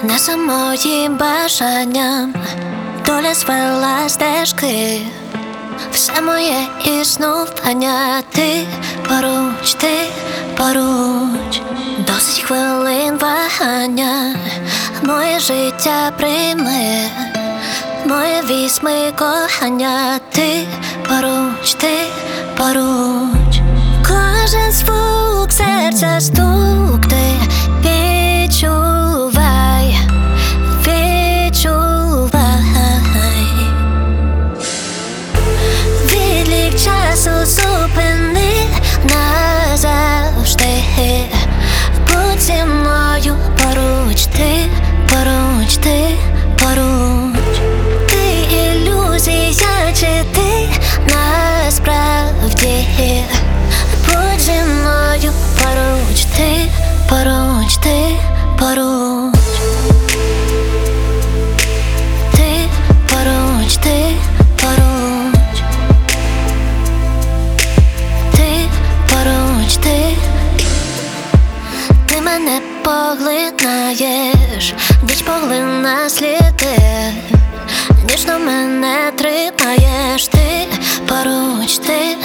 Не за моїм бажанням доля звела стежки, все моє існування, ти поруч, досить хвилин вагання, моє життя прийме, моє вісьми кохання, ти поруч, кожен звук серця стук, ти відчувай, відлік часу зупини назавжди, будь зі мною поруч, ти поруч, ти ілюзія, чи ти насправді, будь зі мною поруч, ти поруч, ти поруч, ти поруч, ти поруч, ти поруч, ти мене поглинаєш, ніч поглина сліди, ніжно мене тримаєш, ти поруч,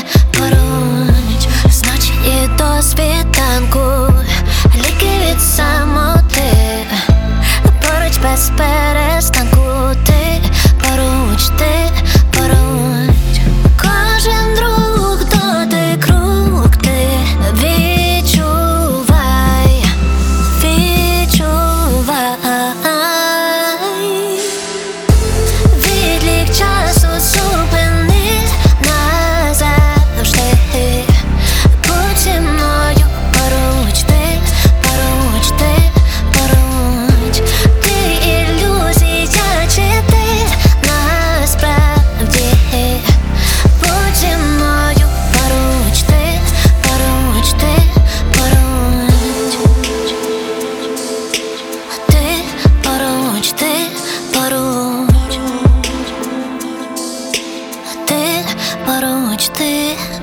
зночі і до світанку, ліки від самоти, поруч без перестанку, ти поруч, кожен друг, дотик рук, ти відчувай, відлік часу зупини назавжди, будь зі мною поруч, ти поруч, ти ілюзія, чи ти насправді, будь зі мною поруч, ти поруч, ти поруч, ти поруч, ти поруч, ти.